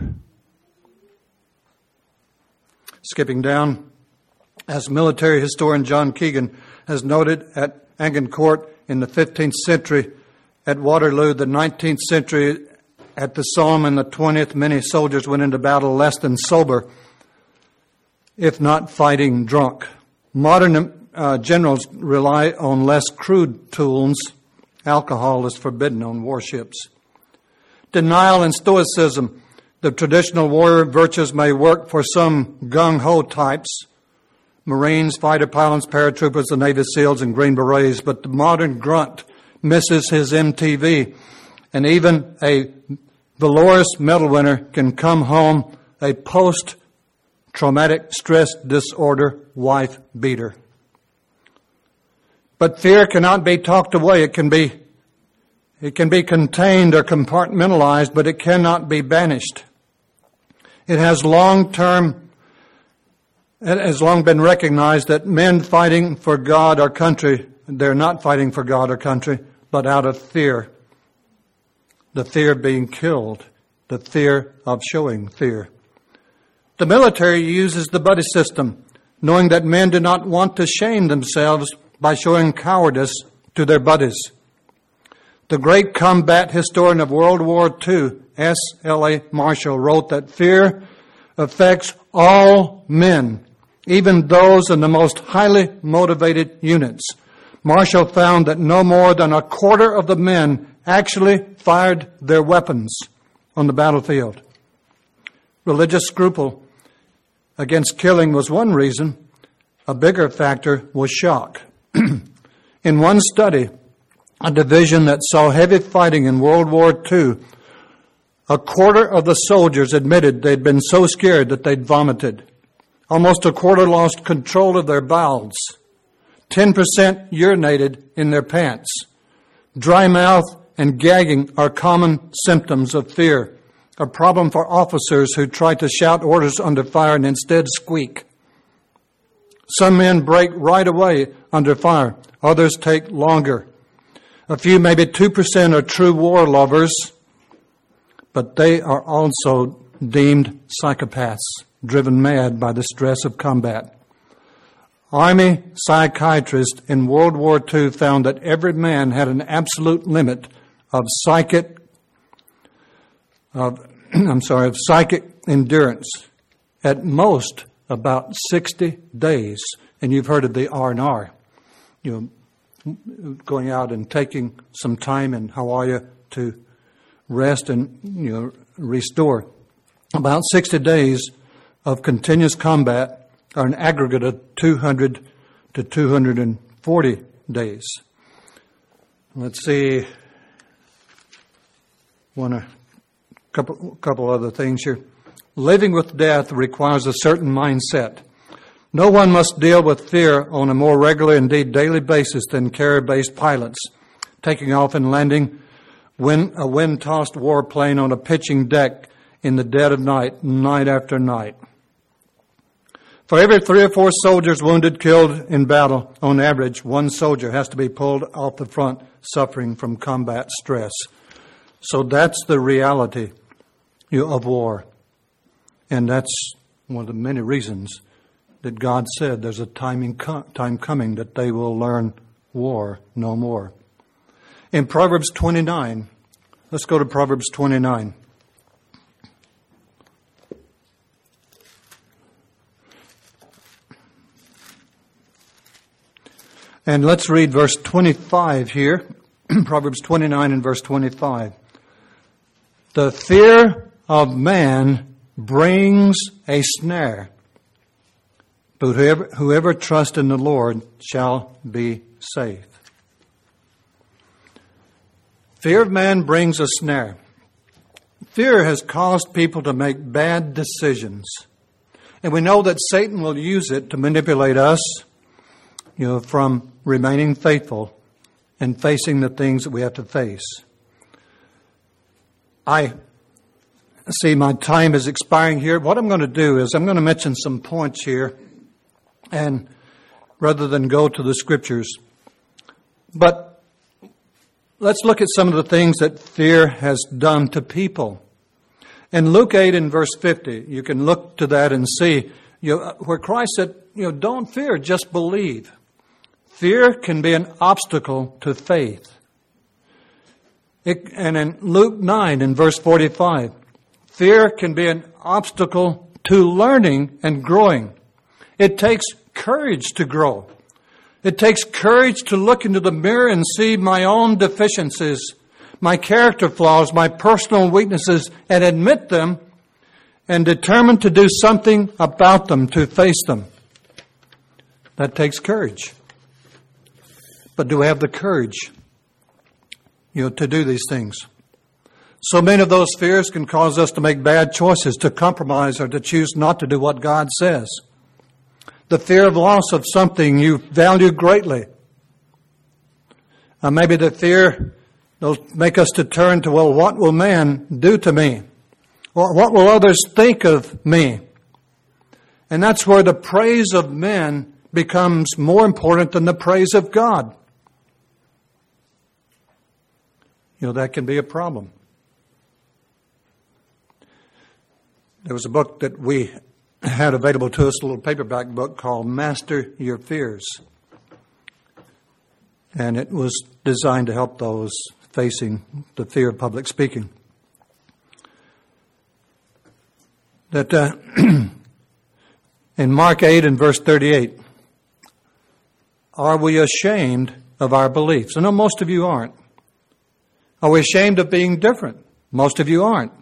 Skipping down, as military historian John Keegan has noted, at Agincourt in the fifteenth century, at Waterloo, the nineteenth century, at the Somme in the twentieth, many soldiers went into battle less than sober, if not fighting drunk. Modern uh, generals rely on less crude tools. Alcohol is forbidden on warships. Denial and stoicism. The traditional warrior virtues may work for some gung-ho types, Marines, fighter pilots, paratroopers, the Navy SEALs, and Green Berets, but the modern grunt misses his M T V. And even a Valorous medal winner can come home a post-traumatic stress disorder wife beater. But fear cannot be talked away. It can be, it can be contained or compartmentalized, but it cannot be banished. It has long-term, it has long been recognized that men fighting for God or country, they're not fighting for God or country, but out of fear. The fear of being killed, the fear of showing fear. The military uses the buddy system, knowing that men do not want to shame themselves by showing cowardice to their buddies. The great combat historian of World War Two, S. L A. Marshall, wrote that fear affects all men, even those in the most highly motivated units. Marshall found that no more than a quarter of the men actually fired their weapons on the battlefield. Religious scruple against killing was one reason. A bigger factor was shock. In one study, a division that saw heavy fighting in World War Two, a quarter of the soldiers admitted they'd been so scared that they'd vomited. Almost a quarter lost control of their bowels. ten percent urinated in their pants. Dry mouth and gagging are common symptoms of fear, a problem for officers who try to shout orders under fire and instead squeak. Some men break right away under fire. Others take longer. A few, maybe two percent, are true war lovers, but they are also deemed psychopaths, driven mad by the stress of combat. Army psychiatrists in World War Two found that every man had an absolute limit of psychic, of, I'm sorry, of psychic endurance. At most, about sixty days. And you've heard of the R and R, you know, going out and taking some time in Hawaii to rest and, you know, restore. About sixty days of continuous combat are an aggregate of two hundred to two hundred forty days. Let's see, one a couple couple other things here. Living with death requires a certain mindset. No one must deal with fear on a more regular, indeed daily basis than carrier-based pilots, taking off and landing wind, a wind-tossed warplane on a pitching deck in the dead of night, night after night. For every three or four soldiers wounded, killed in battle, on average, one soldier has to be pulled off the front suffering from combat stress. So that's the reality, you know, of war. And that's one of the many reasons that God said there's a timing co- time coming that they will learn war no more. In Proverbs twenty-nine, let's go to Proverbs twenty-nine. And let's read verse twenty-five here. Proverbs twenty-nine and verse twenty-five. The fear of man brings a snare, but whoever, whoever trusts in the Lord shall be safe. Fear of man brings a snare. Fear has caused people to make bad decisions. And we know that Satan will use it to manipulate us, you know, from remaining faithful and facing the things that we have to face. I see my time is expiring here. What I'm going to do is I'm going to mention some points here, and rather than go to the scriptures. But let's look at some of the things that fear has done to people. In Luke eight and verse fifty, you can look to that and see, you know, where Christ said, you know, don't fear, just believe. Fear can be an obstacle to faith. It, and in Luke nine and verse forty-five, fear can be an obstacle to learning and growing. It takes courage to grow. It takes courage to look into the mirror and see my own deficiencies, my character flaws, my personal weaknesses, and admit them and determine to do something about them, to face them. That takes courage. But do we have the courage you know, to do these things. So many of those fears can cause us to make bad choices, to compromise, or to choose not to do what God says. The fear of loss of something you value greatly. Uh, maybe the fear will make us to turn to, well, what will man do to me? Or what will others think of me? And that's where the praise of men becomes more important than the praise of God. You know, that can be a problem. There was a book that we had available to us, a little paperback book called Master Your Fears. And it was designed to help those facing the fear of public speaking. That uh, in Mark eight and verse thirty-eight, are we ashamed of our beliefs? I know most of you aren't. Are we ashamed of being different? Most of you aren't.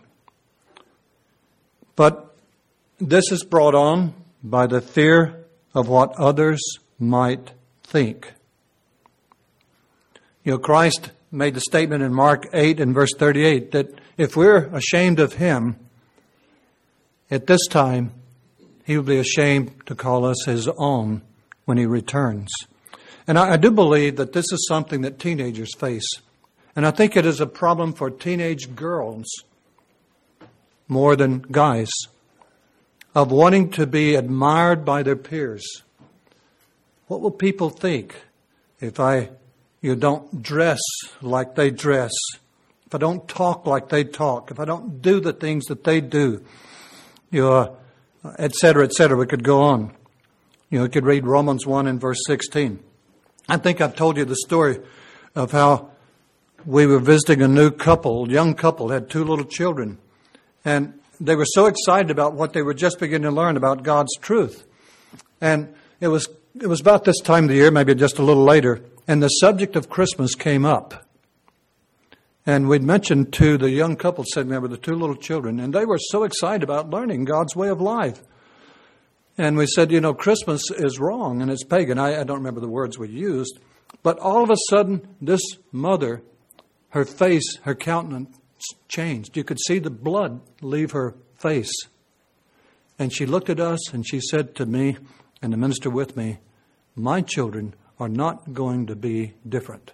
But this is brought on by the fear of what others might think. You know, Christ made the statement in Mark eight and verse thirty-eight that if we're ashamed of Him, at this time, He will be ashamed to call us His own when He returns. And I, I do believe that this is something that teenagers face. And I think it is a problem for teenage girls more than guys, of wanting to be admired by their peers. What will people think if I you don't dress like they dress, if I don't talk like they talk, if I don't do the things that they do, you know, et cetera, et cetera. We could go on. You know, we could read Romans one and verse sixteen. I think I've told you the story of how we were visiting a new couple, young couple, had two little children. And they were so excited about what they were just beginning to learn about God's truth. And it was it was about this time of the year, maybe just a little later, and the subject of Christmas came up. And we'd mentioned to the young couple, said, remember, the two little children, and they were so excited about learning God's way of life. And we said, you know, Christmas is wrong and it's pagan. I, I don't remember the words we used. But all of a sudden, this mother, her face, her countenance changed. You could see the blood leave her face. And she looked at us and she said to me and the minister with me, my children are not going to be different.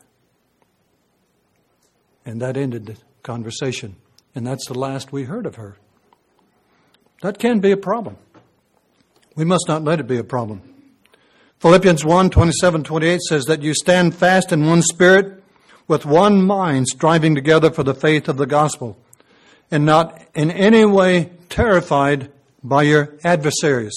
And that ended the conversation. And that's the last we heard of her. That can be a problem. We must not let it be a problem. Philippians one, twenty-seven, twenty-eight says that you stand fast in one spirit, with one mind, striving together for the faith of the gospel, and not in any way terrified by your adversaries.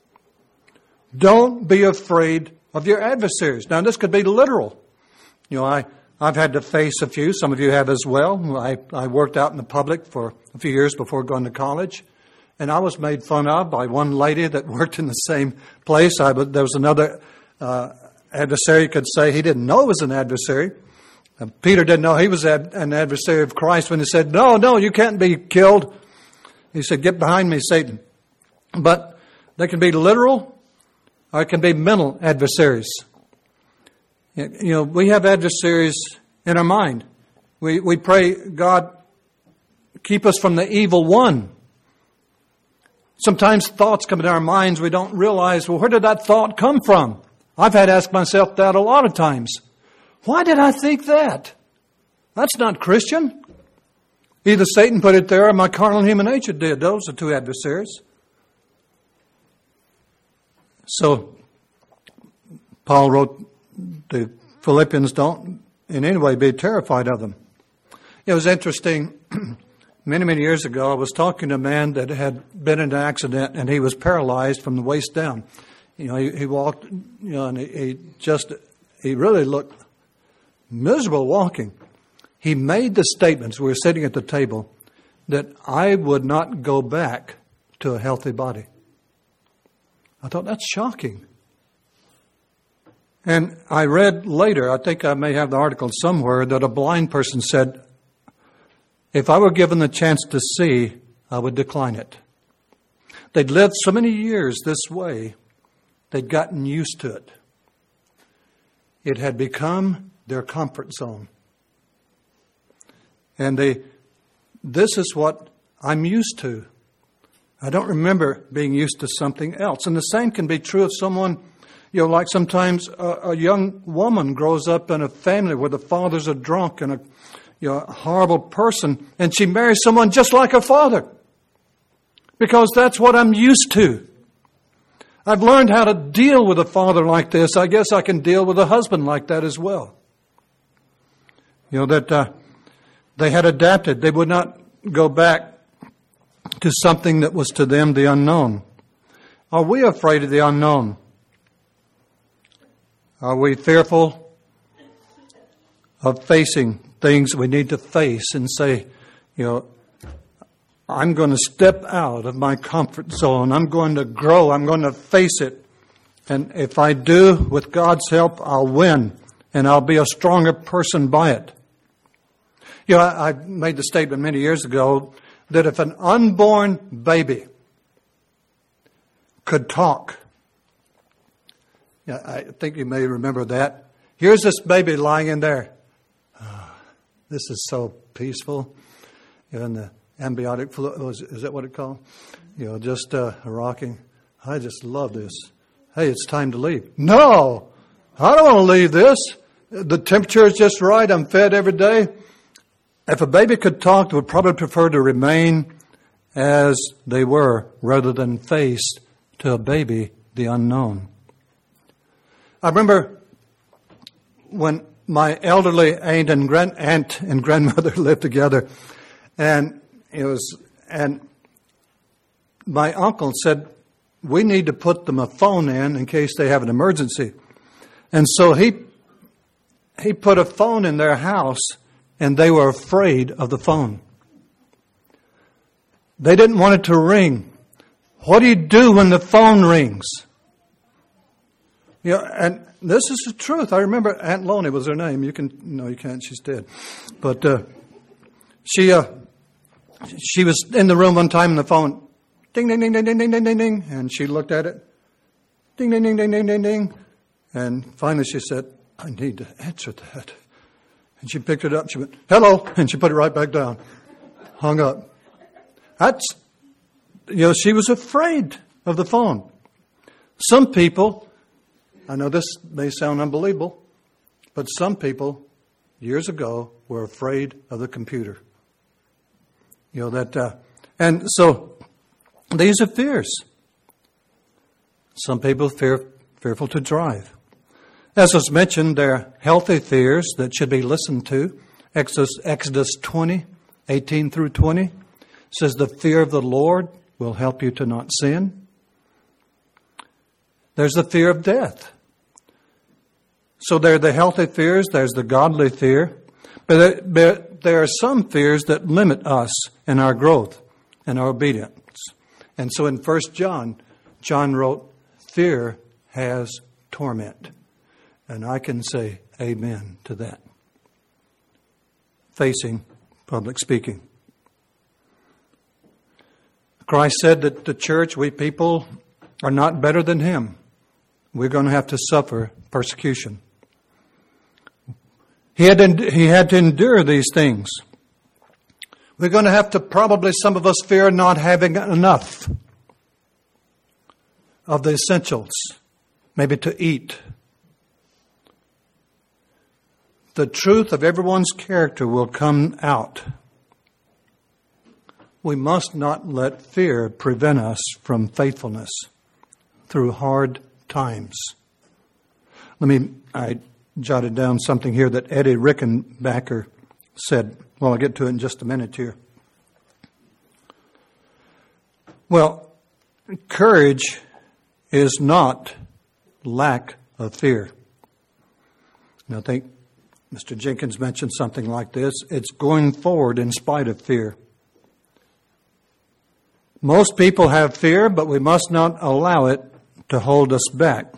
Don't be afraid of your adversaries. Now, this could be literal. You know, I, I've had to face a few. Some of you have as well. I, I worked out in the public for a few years before going to college. And I was made fun of by one lady that worked in the same place. I, there was another uh, adversary could say he didn't know it was an adversary. Uh, Peter didn't know he was ad, an adversary of Christ when he said, no, no, you can't be killed. He said, get behind me, Satan. But they can be literal or it can be mental adversaries. You know, we have adversaries in our mind. We, we pray, God, keep us from the evil one. Sometimes thoughts come into our minds. We don't realize, well, where did that thought come from? I've had to ask myself that a lot of times. Why did I think that? That's not Christian. Either Satan put it there or my carnal human nature did. Those are two adversaries. So, Paul wrote the Philippians, don't in any way be terrified of them. It was interesting. Many, many years ago, I was talking to a man that had been in an accident and he was paralyzed from the waist down. You know, he, he walked, you know, and he, he just, he really looked miserable walking. He made the statements, we were sitting at the table, that I would not go back to a healthy body. I thought, that's shocking. And I read later, I think I may have the article somewhere, that a blind person said, if I were given the chance to see, I would decline it. They'd lived so many years this way, they'd gotten used to it. It had become their comfort zone. And they, this is what I'm used to. I don't remember being used to something else. And the same can be true of someone, you know, like sometimes a, a young woman grows up in a family where the father's a drunk and a, you know, a horrible person, and she marries someone just like her father. Because that's what I'm used to. I've learned how to deal with a father like this. I guess I can deal with a husband like that as well. You know, that uh, they had adapted. They would not go back to something that was to them the unknown. Are we afraid of the unknown? Are we fearful of facing things we need to face and say, you know, I'm going to step out of my comfort zone. I'm going to grow. I'm going to face it. And if I do, with God's help, I'll win. And I'll be a stronger person by it. You know, I, I made the statement many years ago that if an unborn baby could talk, yeah, I think you may remember that. Here's this baby lying in there. Oh, this is so peaceful. You know, and the ambiotic fluid, is, is that what it called? You know, just uh, rocking. I just love this. Hey, it's time to leave. No, I don't want to leave this. The temperature is just right. I'm fed every day. If a baby could talk, they would probably prefer to remain as they were rather than face to a baby the unknown. I remember when my elderly aunt and grand aunt and grandmother lived together, and it was and my uncle said, we need to put them a phone in in case they have an emergency. And so he he put a phone in their house, and they were afraid of the phone. They didn't want it to ring. What do you do when the phone rings? You know, and this is the truth. I remember Aunt Lonnie was her name. You can no, you can't. She's dead. But uh, she uh, she was in the room one time, and the phone, ding, ding, ding, ding, ding, ding, ding, ding, ding, and she looked at it, ding, ding, ding, ding, ding, ding, ding, and finally she said, I need to answer that. And she picked it up. She went, hello, and she put it right back down, hung up. That's, you know, she was afraid of the phone. Some people, I know this may sound unbelievable, but some people years ago were afraid of the computer. You know, that, uh, and so these are fears. Some people fear, fearful to drive. As was mentioned, there are healthy fears that should be listened to. Exodus, Exodus twenty, eighteen through twenty says the fear of the Lord will help you to not sin. There's the fear of death. So there are the healthy fears, there's the godly fear. But there, there are some fears that limit us in our growth and our obedience. And so in First John, John wrote, fear has torment. And I can say amen to that. Facing public speaking. Christ said that the church, we people, are not better than Him. We're going to have to suffer persecution. He had, he had to endure these things. We're going to have to probably, some of us fear not having enough of the essentials, maybe to eat. The truth of everyone's character will come out. We must not let fear prevent us from faithfulness through hard times. Let me, I jotted down something here that Eddie Rickenbacker said. Well, I'll get to it in just a minute here. Well, courage is not lack of fear. And I think Mister Jenkins mentioned something like this. It's going forward in spite of fear. Most people have fear, but we must not allow it to hold us back.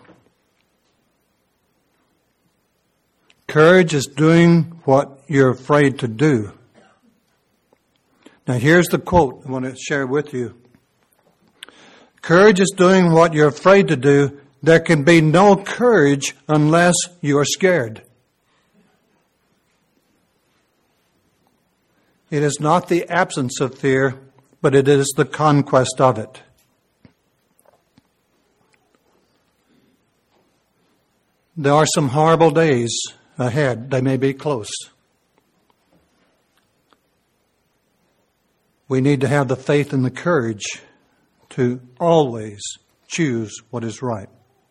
Courage is doing what you're afraid to do. Now here's the quote I want to share with you. Courage is doing what you're afraid to do. There can be no courage unless you are scared. It is not the absence of fear, but it is the conquest of it. There are some horrible days ahead. They may be close. We need to have the faith and the courage to always choose what is right.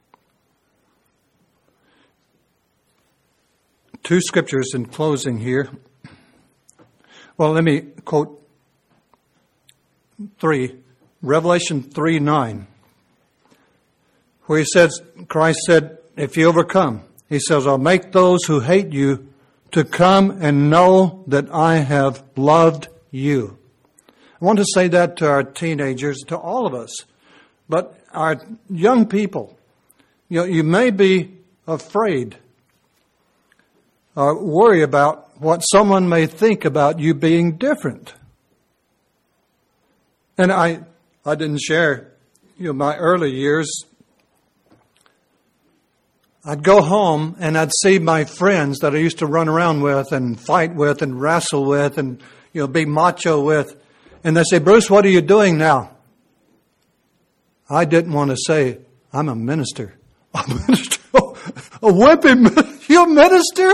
Two scriptures in closing here. Well, let me quote three. Revelation three nine, where he says, Christ said, if you overcome, he says, I'll make those who hate you to come and know that I have loved you. I want to say that to our teenagers, to all of us, but our young people. You know, you may be afraid or worry about what someone may think about you being different. And I, I didn't share, you know, my early years. I'd go home and I'd see my friends that I used to run around with and fight with and wrestle with and, you know, be macho with. And they say, Bruce, what are you doing now? I didn't want to say, I'm a minister. A minister? A wimpy, you a minister?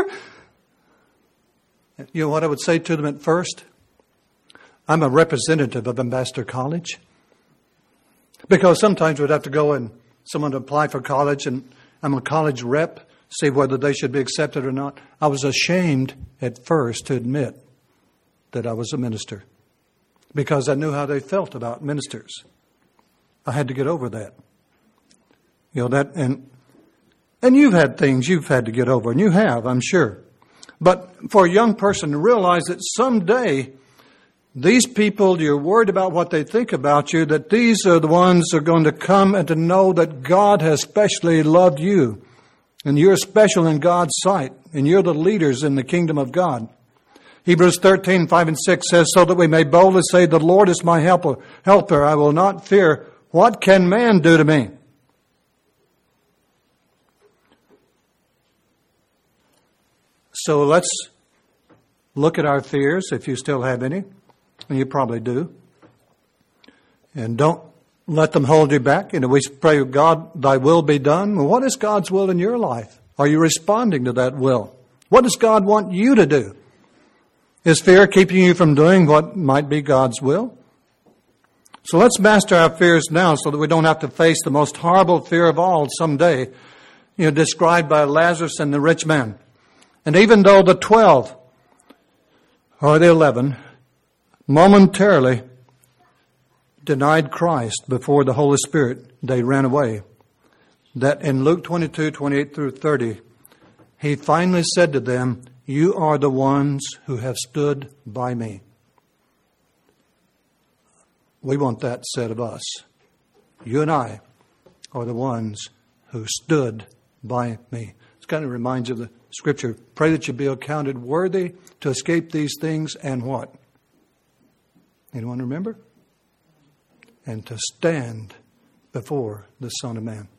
You know what I would say to them at first? I'm a representative of Ambassador College. Because sometimes we'd have to go and someone would apply for college and I'm a college rep, see whether they should be accepted or not. I was ashamed at first to admit that I was a minister because I knew how they felt about ministers. I had to get over that. You know, that, and, and you've had things you've had to get over, and you have, I'm sure. But for a young person to realize that someday these people, you're worried about what they think about you, that these are the ones who are going to come and to know that God has specially loved you. And you're special in God's sight. And you're the leaders in the kingdom of God. Hebrews thirteen, five and six says, so that we may boldly say, the Lord is my helper. Helper, I will not fear. What can man do to me? So let's look at our fears, if you still have any. And you probably do. And don't let them hold you back. You know, we pray, God, thy will be done. Well, what is God's will in your life? Are you responding to that will? What does God want you to do? Is fear keeping you from doing what might be God's will? So let's master our fears now so that we don't have to face the most horrible fear of all someday, you know, described by Lazarus and the rich man. And even though the twelve or the eleven momentarily denied Christ before the Holy Spirit, they ran away. That in Luke twenty-two, twenty-eight through thirty, he finally said to them, you are the ones who have stood by me. We want that said of us. You and I are the ones who stood by me. It kind of reminds you of the scripture. Pray that you be accounted worthy to escape these things and what? Anyone remember? And to stand before the Son of Man.